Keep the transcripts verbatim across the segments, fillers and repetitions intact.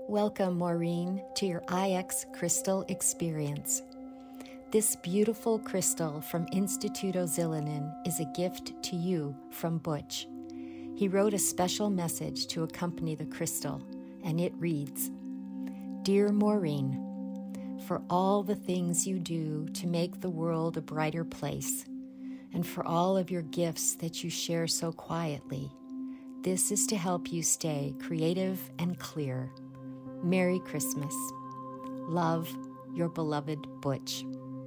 Welcome, Maureen, to your I X Crystal experience. This beautiful crystal from Instituto Zillinen is a gift to you from Butch. He wrote a special message to accompany the crystal, and it reads, Dear Maureen, for all the things you do to make the world a brighter place, and for all of your gifts that you share so quietly, this is to help you stay creative and clear. Merry Christmas. Love, your beloved Butch.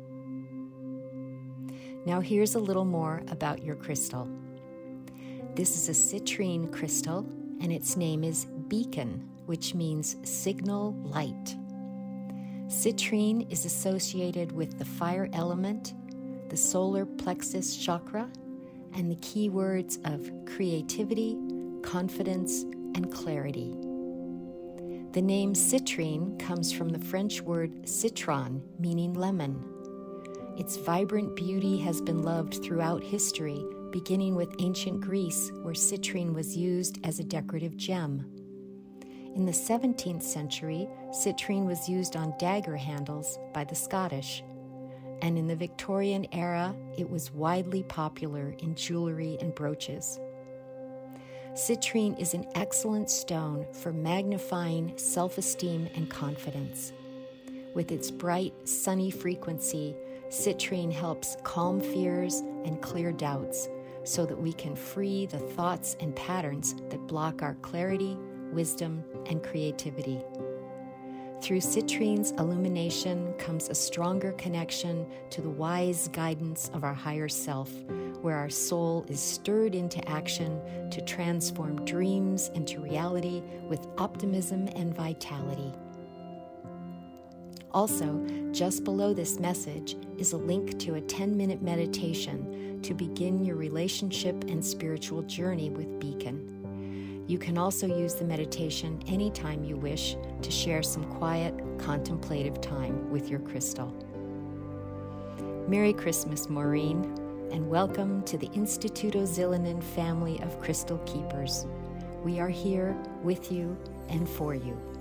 Now here's a little more about your crystal. This is a citrine crystal, and its name is Beacon, which means signal light. Citrine is associated with the fire element, the solar plexus chakra, and the key words of creativity, confidence, and clarity. The name citrine comes from the French word citron, meaning lemon. Its vibrant beauty has been loved throughout history, beginning with ancient Greece, where citrine was used as a decorative gem. In the seventeenth century, citrine was used on dagger handles by the Scottish, and in the Victorian era, it was widely popular in jewelry and brooches. Citrine is an excellent stone for magnifying self-esteem and confidence. With its bright, sunny frequency, citrine helps calm fears and clear doubts so that we can free the thoughts and patterns that block our clarity, wisdom, and creativity. Through citrine's illumination comes a stronger connection to the wise guidance of our higher self, where our soul is stirred into action to transform dreams into reality with optimism and vitality. Also, just below this message is a link to a ten-minute meditation to begin your relationship and spiritual journey with Beacon. You can also use the meditation anytime you wish to share some quiet, contemplative time with your crystal. Merry Christmas, Maureen, and welcome to the Instituto Zillinen family of crystal keepers. We are here with you and for you.